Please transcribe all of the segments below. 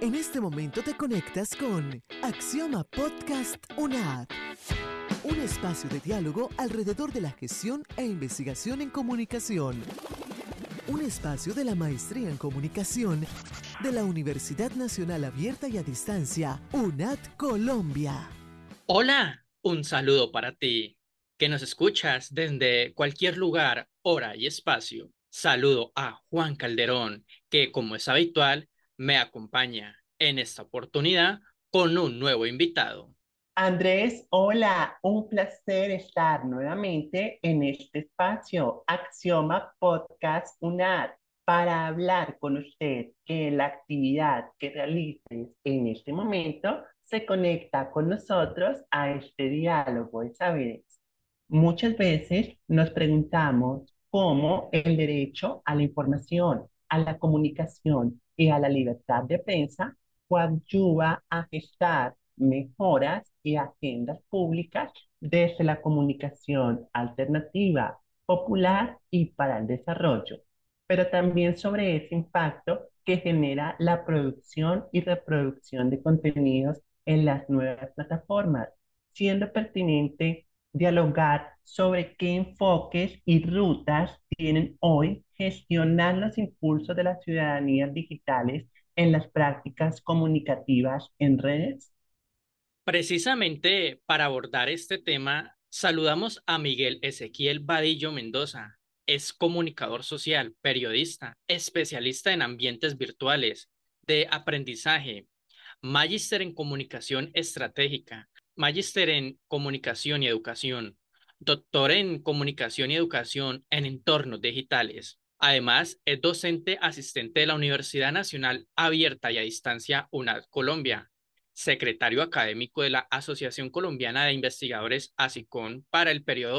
En este momento te conectas con Axioma Podcast UNAD, un espacio de diálogo alrededor de la gestión e investigación en comunicación. Un espacio de la Maestría en Comunicación de la Universidad Nacional Abierta y a Distancia, UNAD Colombia. Hola, un saludo para ti, que nos escuchas desde cualquier lugar, hora y espacio. Saludo a Juan Calderón, que como es habitual, me acompaña en esta oportunidad con un nuevo invitado. Andrés, hola, un placer estar nuevamente en este espacio, Axioma Podcast UNAD, para hablar con usted que la actividad que realices en este momento se conecta con nosotros a este diálogo de saberes. Muchas veces nos preguntamos cómo el derecho a la información, a la comunicación y a la libertad de prensa coadyuva a gestar mejoras y agendas públicas desde la comunicación alternativa, popular y para el desarrollo, pero también sobre ese impacto que genera la producción y reproducción de contenidos en las nuevas plataformas, siendo pertinente dialogar sobre qué enfoques y rutas tienen hoy gestionar los impulsos de las ciudadanías digitales en las prácticas comunicativas en redes. Precisamente para abordar este tema, saludamos a Miguel Ezequiel Vadillo Mendoza. Es comunicador social, periodista, especialista en ambientes virtuales, de aprendizaje, magíster en comunicación estratégica, magíster en comunicación y educación, doctor en comunicación y educación en entornos digitales. Además, es docente asistente de la Universidad Nacional Abierta y a Distancia UNAD Colombia, secretario académico de la Asociación Colombiana de Investigadores ASICON para el periodo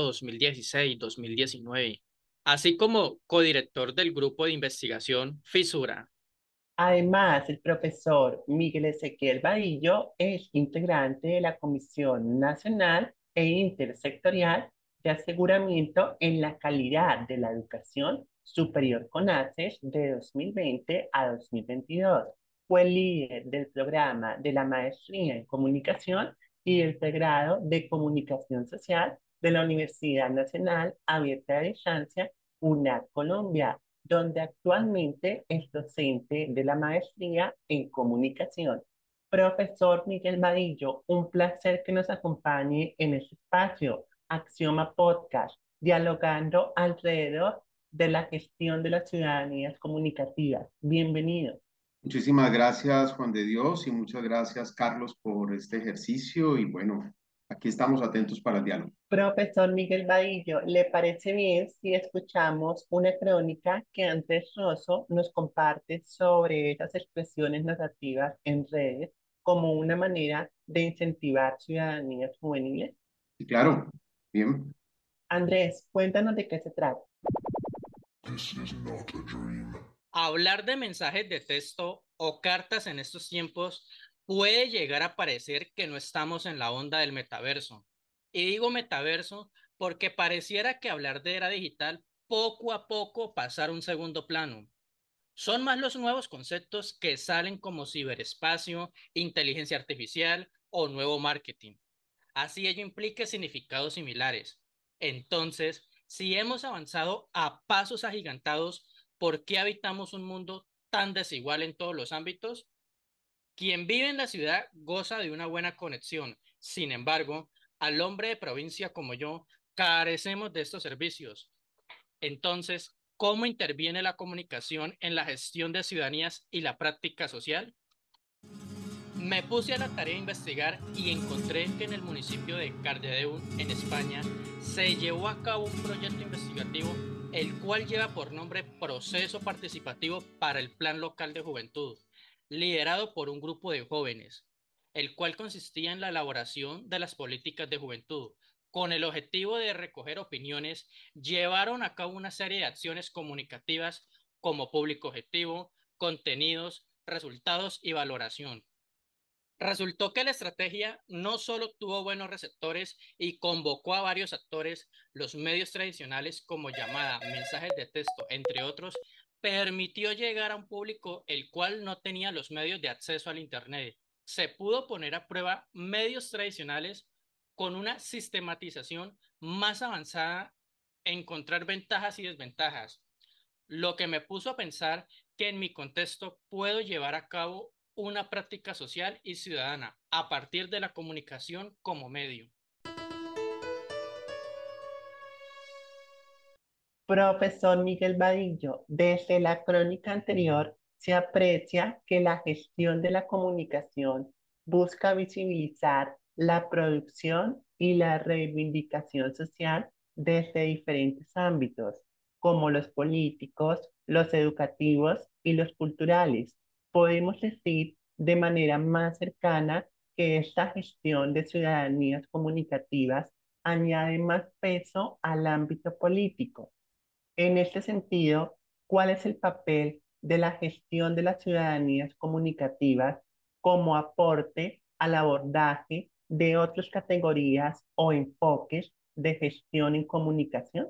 2016-2019, así como codirector del grupo de investigación Fisura. Además, el profesor Miguel Ezequiel Vadillo es integrante de la Comisión Nacional e Intersectorial de Aseguramiento en la Calidad de la Educación Superior CONACES de 2020 a 2022. Fue líder del programa de la Maestría en Comunicación y del pregrado de Comunicación Social de la Universidad Nacional Abierta de Distancia, UNAD Colombia, donde actualmente es docente de la maestría en comunicación. Profesor Miguel Vadillo, un placer que nos acompañe en este espacio, Axioma Podcast, dialogando alrededor de la gestión de las ciudadanías comunicativas. Bienvenido. Muchísimas gracias, Juan de Dios, y muchas gracias, Carlos, por este ejercicio. Y bueno, aquí estamos atentos para el diálogo. Profesor Miguel Vadillo, ¿le parece bien si escuchamos una crónica que Andrés Rosso nos comparte sobre esas expresiones narrativas en redes como una manera de incentivar ciudadanías juveniles? Sí, claro. Bien. Andrés, cuéntanos de qué se trata. Hablar de mensajes de texto o cartas en estos tiempos puede llegar a parecer que no estamos en la onda del metaverso. Y digo metaverso porque pareciera que hablar de era digital poco a poco pasar a un segundo plano. Son más los nuevos conceptos que salen como ciberespacio, inteligencia artificial o nuevo marketing. Así ello implica significados similares. Entonces, si hemos avanzado a pasos agigantados, ¿por qué habitamos un mundo tan desigual en todos los ámbitos? Quien vive en la ciudad goza de una buena conexión. Sin embargo, al hombre de provincia como yo, carecemos de estos servicios. Entonces, ¿cómo interviene la comunicación en la gestión de ciudadanías y la práctica social? Me puse a la tarea de investigar y encontré que en el municipio de Cardedeu, en España, se llevó a cabo un proyecto investigativo el cual lleva por nombre Proceso Participativo para el Plan Local de Juventud, liderado por un grupo de jóvenes, el cual consistía en la elaboración de las políticas de juventud. Con el objetivo de recoger opiniones, llevaron a cabo una serie de acciones comunicativas como público objetivo, contenidos, resultados y valoración. Resultó que la estrategia no solo tuvo buenos receptores y convocó a varios actores, los medios tradicionales como llamada, mensajes de texto, entre otros, permitió llegar a un público el cual no tenía los medios de acceso al Internet. Se pudo poner a prueba medios tradicionales con una sistematización más avanzada, encontrar ventajas y desventajas, lo que me puso a pensar que en mi contexto puedo llevar a cabo una práctica social y ciudadana a partir de la comunicación como medio. Profesor Miguel Vadillo, desde la crónica anterior se aprecia que la gestión de la comunicación busca visibilizar la producción y la reivindicación social desde diferentes ámbitos, como los políticos, los educativos y los culturales. Podemos decir de manera más cercana que esta gestión de ciudadanías comunicativas añade más peso al ámbito político. En este sentido, ¿cuál es el papel de la gestión de las ciudadanías comunicativas como aporte al abordaje de otras categorías o enfoques de gestión en comunicación?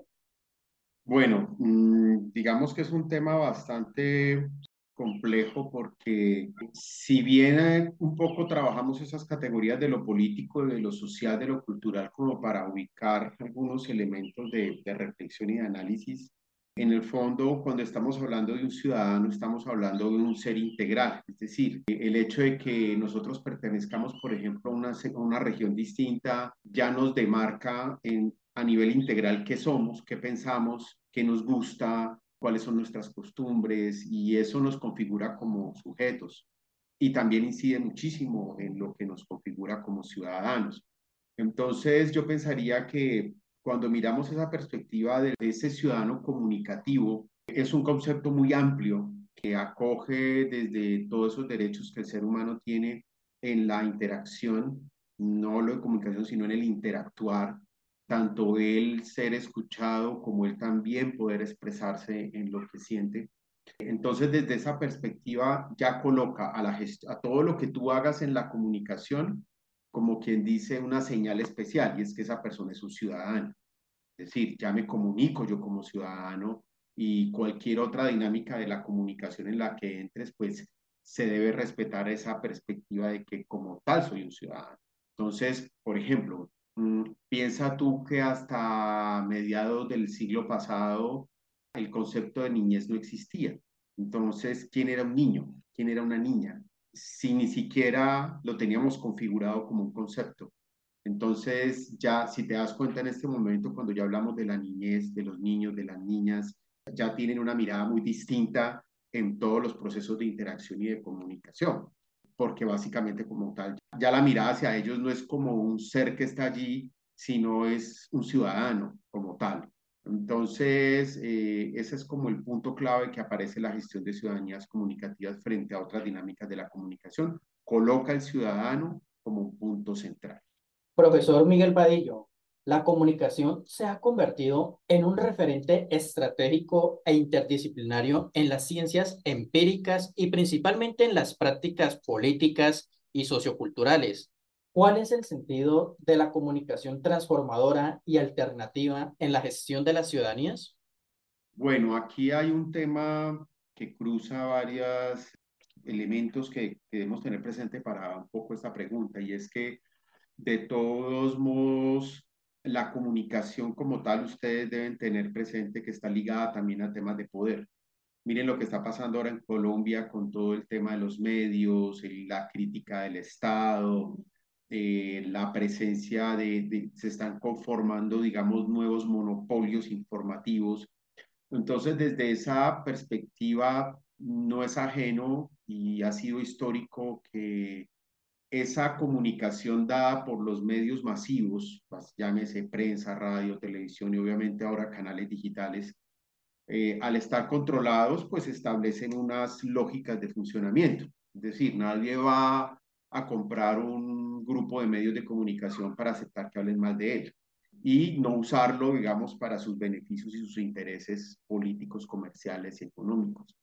Bueno, digamos que es un tema bastante complejo porque si bien un poco trabajamos esas categorías de lo político, de lo social, de lo cultural, como para ubicar algunos elementos de reflexión y de análisis, en el fondo, cuando estamos hablando de un ciudadano, estamos hablando de un ser integral. Es decir, el hecho de que nosotros pertenezcamos, por ejemplo, a una región distinta, ya nos demarca a nivel integral qué somos, qué pensamos, qué nos gusta, cuáles son nuestras costumbres, y eso nos configura como sujetos. Y también incide muchísimo en lo que nos configura como ciudadanos. Entonces, yo pensaría que cuando miramos esa perspectiva de ese ciudadano comunicativo, es un concepto muy amplio que acoge desde todos esos derechos que el ser humano tiene en la interacción, no lo de comunicación, sino en el interactuar, tanto él ser escuchado como él también poder expresarse en lo que siente. Entonces, desde esa perspectiva, ya coloca a todo lo que tú hagas en la comunicación como quien dice una señal especial, y es que esa persona es un ciudadano. Es decir, ya me comunico yo como ciudadano, y cualquier otra dinámica de la comunicación en la que entres, pues se debe respetar esa perspectiva de que como tal soy un ciudadano. Entonces, por ejemplo, piensa tú que hasta mediados del siglo pasado el concepto de niñez no existía. Entonces, ¿quién era un niño? ¿Quién era una niña? Si ni siquiera lo teníamos configurado como un concepto. Entonces, ya si te das cuenta en este momento, cuando ya hablamos de la niñez, de los niños, de las niñas, ya tienen una mirada muy distinta en todos los procesos de interacción y de comunicación, porque básicamente como tal, ya la mirada hacia ellos no es como un ser que está allí, sino es un ciudadano como tal. Entonces, ese es como el punto clave que aparece en la gestión de ciudadanías comunicativas frente a otras dinámicas de la comunicación. Coloca al ciudadano como un punto central. Profesor Miguel Vadillo, la comunicación se ha convertido en un referente estratégico e interdisciplinario en las ciencias empíricas y principalmente en las prácticas políticas y socioculturales. ¿Cuál es el sentido de la comunicación transformadora y alternativa en la gestión de las ciudadanías? Bueno, aquí hay un tema que cruza varios elementos que debemos tener presente para un poco esta pregunta, y es que de todos modos, la comunicación como tal, ustedes deben tener presente que está ligada también a temas de poder. Miren lo que está pasando ahora en Colombia con todo el tema de los medios, la crítica del Estado, la presencia se están conformando, digamos, nuevos monopolios informativos. Entonces, desde esa perspectiva, no es ajeno y ha sido histórico que esa comunicación dada por los medios masivos, pues, llámese prensa, radio, televisión y obviamente ahora canales digitales, al estar controlados, pues establecen unas lógicas de funcionamiento. Es decir, nadie va a comprar un grupo de medios de comunicación para aceptar que hablen mal de él y no usarlo, digamos, para sus beneficios y sus intereses políticos, comerciales y económicos.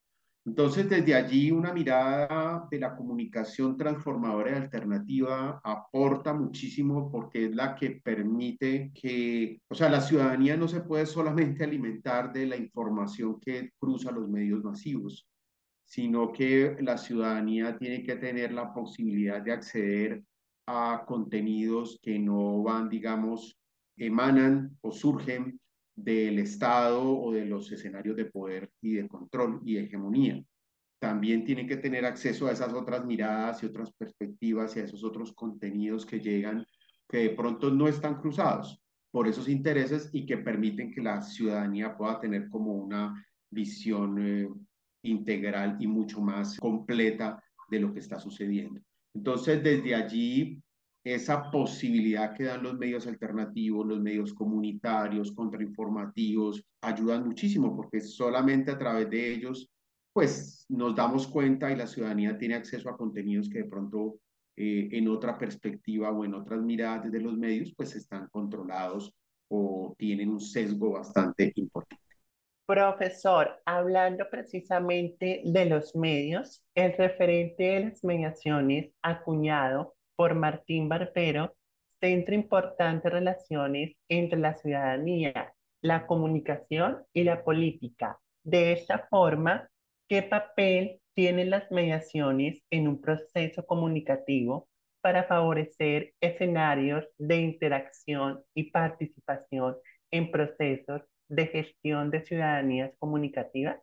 Entonces, desde allí, una mirada de la comunicación transformadora y alternativa aporta muchísimo porque es la que permite que, o sea, la ciudadanía no se puede solamente alimentar de la información que cruza los medios masivos, sino que la ciudadanía tiene que tener la posibilidad de acceder a contenidos que no van, digamos, emanan o surgen del Estado o de los escenarios de poder y de control y de hegemonía. También tiene que tener acceso a esas otras miradas y otras perspectivas y a esos otros contenidos que llegan, que de pronto no están cruzados por esos intereses y que permiten que la ciudadanía pueda tener como una visión integral y mucho más completa de lo que está sucediendo. Entonces, desde allí, esa posibilidad que dan los medios alternativos, los medios comunitarios, contrainformativos, ayudan muchísimo porque solamente a través de ellos, pues nos damos cuenta y la ciudadanía tiene acceso a contenidos que de pronto en otra perspectiva o en otras miradas de los medios, pues están controlados o tienen un sesgo bastante importante. Profesor, hablando precisamente de los medios, el referente de las mediaciones acuñado por Martín Barbero centra importantes relaciones entre la ciudadanía, la comunicación y la política. De esta forma, ¿qué papel tienen las mediaciones en un proceso comunicativo para favorecer escenarios de interacción y participación en procesos de gestión de ciudadanías comunicativas?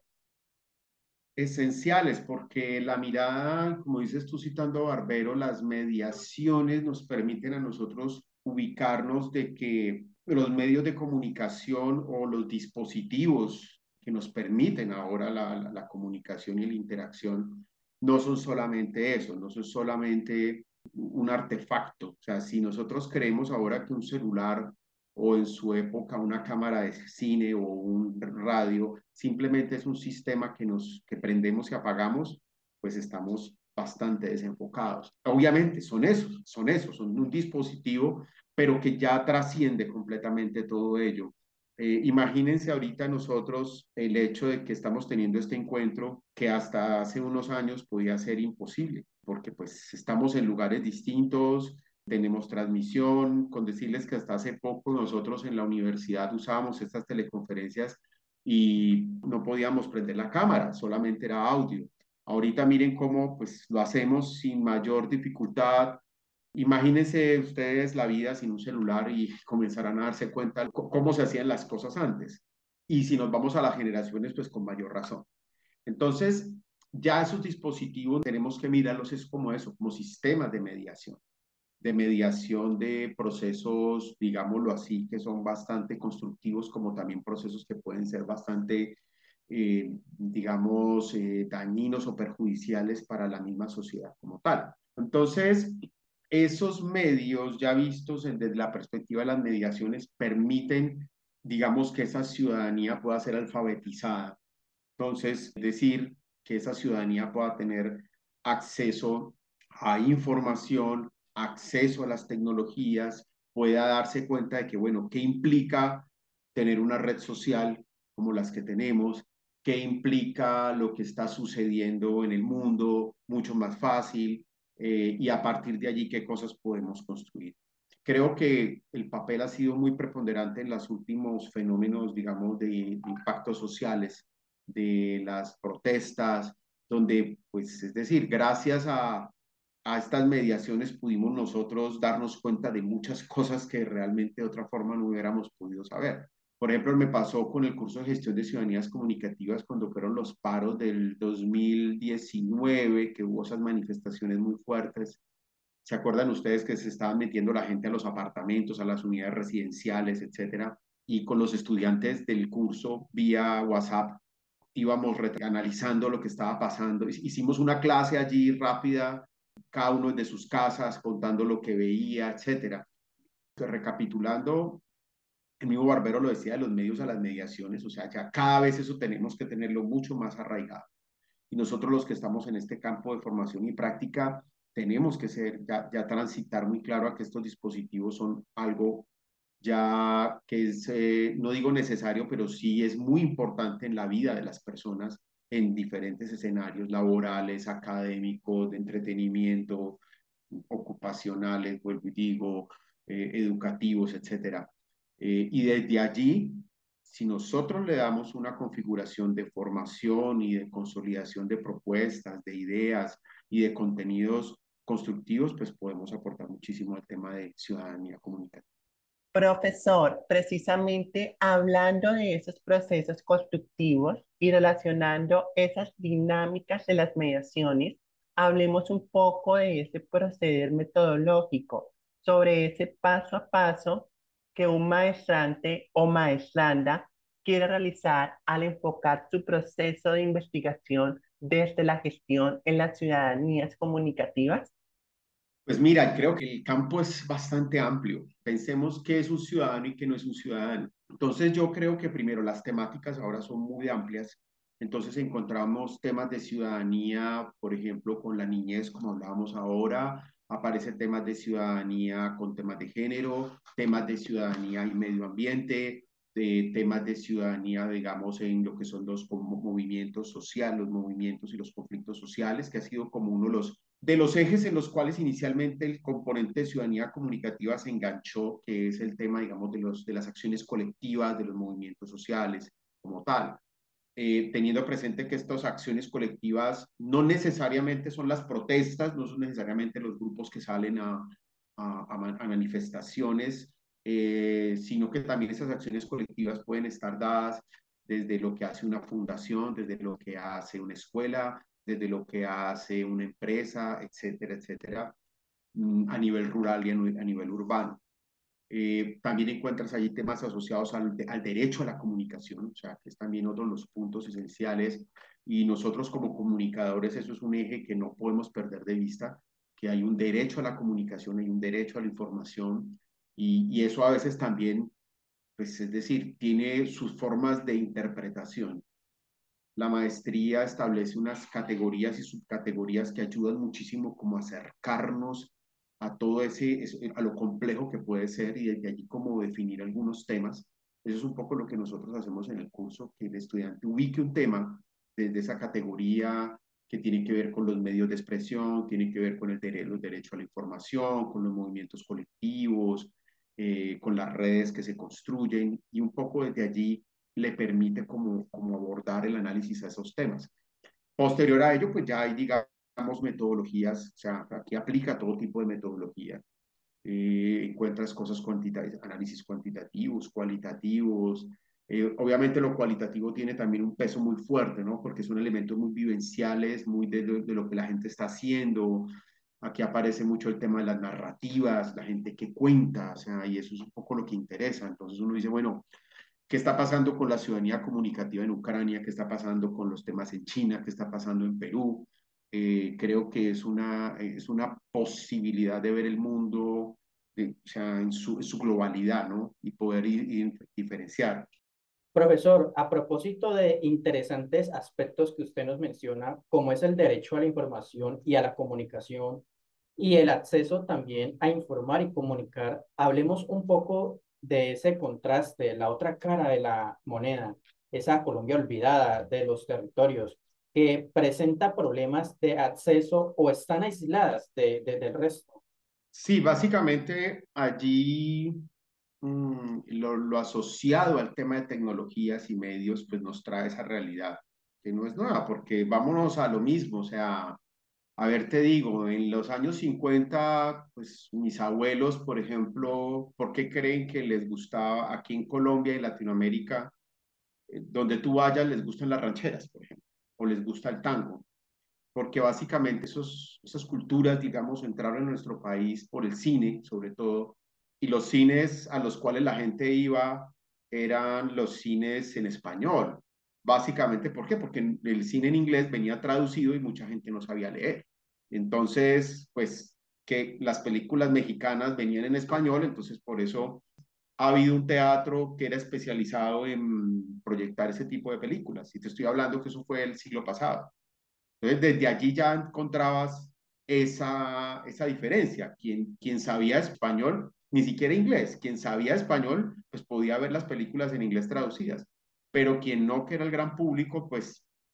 Esenciales, porque la mirada, como dices tú citando a Barbero, las mediaciones nos permiten a nosotros ubicarnos de que los medios de comunicación o los dispositivos que nos permiten ahora la comunicación y la interacción no son solamente eso, no son solamente un artefacto. O sea, si nosotros creemos ahora que un celular o en su época una cámara de cine o un radio, simplemente es un sistema que prendemos y apagamos, pues estamos bastante desenfocados. Obviamente son un dispositivo, pero que ya trasciende completamente todo ello. Imagínense ahorita nosotros el hecho de que estamos teniendo este encuentro que hasta hace unos años podía ser imposible, porque pues estamos en lugares distintos, tenemos transmisión, con decirles que hasta hace poco nosotros en la universidad usábamos estas teleconferencias y no podíamos prender la cámara, solamente era audio. Ahorita miren cómo pues lo hacemos sin mayor dificultad. Imagínense ustedes la vida sin un celular y comenzarán a darse cuenta cómo se hacían las cosas antes. Y si nos vamos a las generaciones, pues con mayor razón. Entonces, ya esos dispositivos tenemos que mirarlos es como eso, como sistemas de mediación de procesos, digámoslo así, que son bastante constructivos, como también procesos que pueden ser bastante, digamos, dañinos o perjudiciales para la misma sociedad como tal. Entonces, esos medios ya vistos desde la perspectiva de las mediaciones permiten, digamos, que esa ciudadanía pueda ser alfabetizada. Entonces, decir que esa ciudadanía pueda tener acceso a información, acceso a las tecnologías, pueda darse cuenta de que, bueno, ¿qué implica tener una red social como las que tenemos? ¿Qué implica lo que está sucediendo en el mundo? Mucho más fácil. Y a partir de allí, ¿qué cosas podemos construir? Creo que el papel ha sido muy preponderante en los últimos fenómenos, digamos, de impactos sociales, de las protestas, donde, pues, es decir, gracias a estas mediaciones pudimos nosotros darnos cuenta de muchas cosas que realmente de otra forma no hubiéramos podido saber. Por ejemplo, me pasó con el curso de gestión de ciudadanías comunicativas cuando fueron los paros del 2019, que hubo esas manifestaciones muy fuertes. ¿Se acuerdan ustedes que se estaban metiendo la gente a los apartamentos, a las unidades residenciales, etcétera? Y con los estudiantes del curso vía WhatsApp íbamos analizando lo que estaba pasando. Hicimos una clase allí rápida, cada uno de sus casas, contando lo que veía, etcétera. Entonces, recapitulando, el mismo Barbero lo decía de los medios a las mediaciones, o sea, ya cada vez eso tenemos que tenerlo mucho más arraigado. Y nosotros los que estamos en este campo de formación y práctica, tenemos que ser, ya transitar muy claro a que estos dispositivos son algo ya que es, no digo necesario, pero sí es muy importante en la vida de las personas en diferentes escenarios laborales, académicos, de entretenimiento, ocupacionales, vuelvo y digo, educativos, etcétera. Y desde allí, si nosotros le damos una configuración de formación y de consolidación de propuestas, de ideas y de contenidos constructivos, pues podemos aportar muchísimo al tema de ciudadanía comunitaria. Profesor, precisamente hablando de esos procesos constructivos y relacionando esas dinámicas de las mediaciones, hablemos un poco de ese proceder metodológico, sobre ese paso a paso que un maestrante o maestranda quiere realizar al enfocar su proceso de investigación desde la gestión en las ciudadanías comunicativas. Pues mira, creo que el campo es bastante amplio. Pensemos qué es un ciudadano y qué no es un ciudadano. Entonces yo creo que primero las temáticas ahora son muy amplias. Entonces encontramos temas de ciudadanía, por ejemplo, con la niñez, como hablábamos ahora. Aparecen temas de ciudadanía con temas de género, temas de ciudadanía y medio ambiente, de temas de ciudadanía, digamos, en lo que son los movimientos sociales, los movimientos y los conflictos sociales, que ha sido como uno de los ejes en los cuales inicialmente el componente de ciudadanía comunicativa se enganchó, que es el tema, digamos, de las acciones colectivas, de los movimientos sociales como tal. Teniendo presente que estas acciones colectivas no necesariamente son las protestas, no son necesariamente los grupos que salen a manifestaciones, sino que también esas acciones colectivas pueden estar dadas desde lo que hace una fundación, desde lo que hace una escuela, desde lo que hace una empresa, etcétera, etcétera, a nivel rural y a nivel urbano. También encuentras allí temas asociados al derecho a la comunicación, o sea, que es también otro de los puntos esenciales. Y nosotros como comunicadores, eso es un eje que no podemos perder de vista, que hay un derecho a la comunicación, hay un derecho a la información, y eso a veces también, pues es decir, tiene sus formas de interpretación. La maestría establece unas categorías y subcategorías que ayudan muchísimo como a acercarnos a todo a lo complejo que puede ser y desde allí como definir algunos temas. Eso es un poco lo que nosotros hacemos en el curso, que el estudiante ubique un tema desde esa categoría que tiene que ver con los medios de expresión, tiene que ver con los derechos a la información, con los movimientos colectivos, con las redes que se construyen y un poco desde allí le permite como abordar el análisis a esos temas. Posterior a ello, pues ya hay, digamos, metodologías, o sea, aquí aplica todo tipo de metodología. Encuentras cosas análisis cuantitativos, cualitativos. Obviamente lo cualitativo tiene también un peso muy fuerte, ¿no? Porque son elementos muy vivenciales, muy de lo que la gente está haciendo. Aquí aparece mucho el tema de las narrativas, la gente que cuenta, o sea, y eso es un poco lo que interesa. Entonces uno dice, bueno, qué está pasando con la ciudadanía comunicativa en Ucrania, qué está pasando con los temas en China, qué está pasando en Perú. Creo que es una posibilidad de ver el mundo o sea, en su globalidad, ¿no? Y poder diferenciar. Profesor, a propósito de interesantes aspectos que usted nos menciona, como es el derecho a la información y a la comunicación y el acceso también a informar y comunicar, hablemos un poco de ese contraste, la otra cara de la moneda, esa Colombia olvidada de los territorios, que presenta problemas de acceso o están aisladas del resto. Sí, básicamente allí lo asociado al tema de tecnologías y medios, pues nos trae esa realidad, que no es nueva, porque vámonos a lo mismo, o sea, a ver, te digo, en los años 50 pues mis abuelos, por ejemplo, ¿por qué creen que les gustaba aquí en Colombia y Latinoamérica, donde tú vayas, les gustan las rancheras, por ejemplo, o les gusta el tango? Porque básicamente esas culturas, digamos, entraron en nuestro país por el cine, sobre todo, y los cines a los cuales la gente iba eran los cines en español. Básicamente, ¿por qué? Porque el cine en inglés venía traducido y mucha gente no sabía leer. Entonces, pues, que las películas mexicanas venían en español, entonces por eso ha habido un teatro que era especializado en proyectar ese tipo de películas. Y te estoy hablando que eso fue el siglo pasado. Entonces, desde allí ya encontrabas esa diferencia. Quien sabía español, ni siquiera inglés, quien sabía español, pues podía ver las películas en inglés traducidas, pero quien no, que era el gran público, pues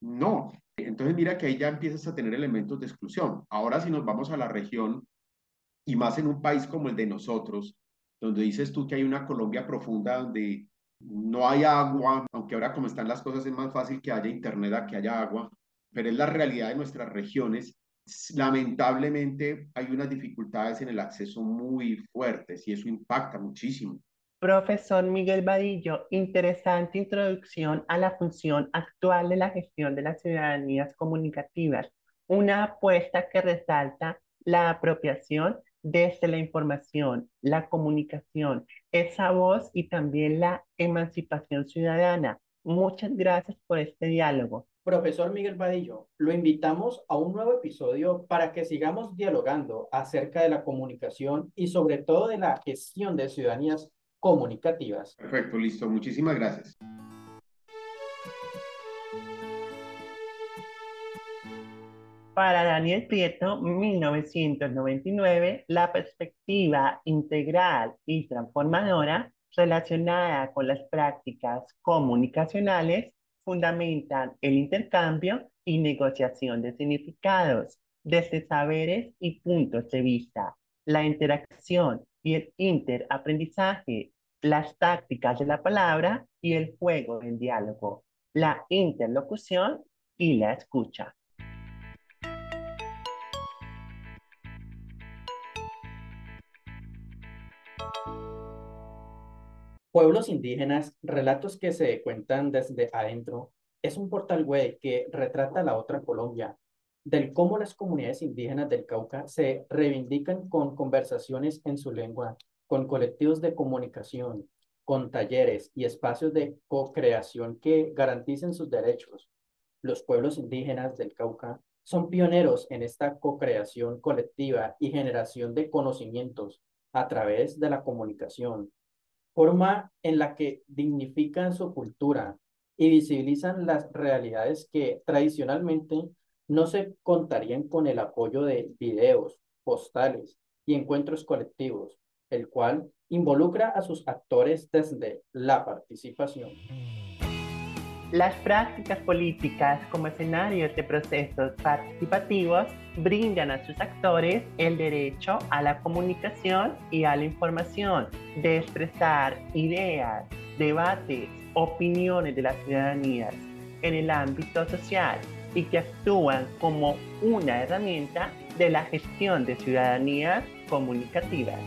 No. Entonces mira que ahí ya empiezas a tener elementos de exclusión. Ahora si nos vamos a la región, y más en un país como el de nosotros, donde dices tú que hay una Colombia profunda donde no hay agua, aunque ahora como están las cosas es más fácil que haya internet a que haya agua, pero es la realidad de nuestras regiones. Lamentablemente hay unas dificultades en el acceso muy fuertes y eso impacta muchísimo. Profesor Miguel Vadillo, interesante introducción a la función actual de la gestión de las ciudadanías comunicativas, una apuesta que resalta la apropiación desde la información, la comunicación, esa voz y también la emancipación ciudadana. Muchas gracias por este diálogo. Profesor Miguel Vadillo, lo invitamos a un nuevo episodio para que sigamos dialogando acerca de la comunicación y sobre todo de la gestión de ciudadanías comunicativas. Perfecto, listo. Muchísimas gracias. Para Daniel Prieto, 1999, la perspectiva integral y transformadora relacionada con las prácticas comunicacionales fundamentan el intercambio y negociación de significados desde saberes y puntos de vista, la interacción y el interaprendizaje, las tácticas de la palabra y el juego del diálogo, la interlocución y la escucha. Pueblos indígenas, relatos que se cuentan desde adentro, es un portal web que retrata la otra Colombia, del cómo las comunidades indígenas del Cauca se reivindican con conversaciones en su lengua, con colectivos de comunicación, con talleres y espacios de co-creación que garanticen sus derechos. Los pueblos indígenas del Cauca son pioneros en esta co-creación colectiva y generación de conocimientos a través de la comunicación, forma en la que dignifican su cultura y visibilizan las realidades que tradicionalmente no se contarían con el apoyo de videos, postales y encuentros colectivos, el cual involucra a sus actores desde la participación. Las prácticas políticas como escenarios de procesos participativos brindan a sus actores el derecho a la comunicación y a la información, de expresar ideas, debates, opiniones de las ciudadanías en el ámbito social y que actúan como una herramienta de la gestión de ciudadanías comunicativas.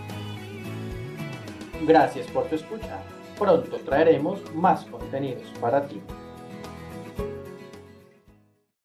Gracias por tu escucha. Pronto traeremos más contenidos para ti.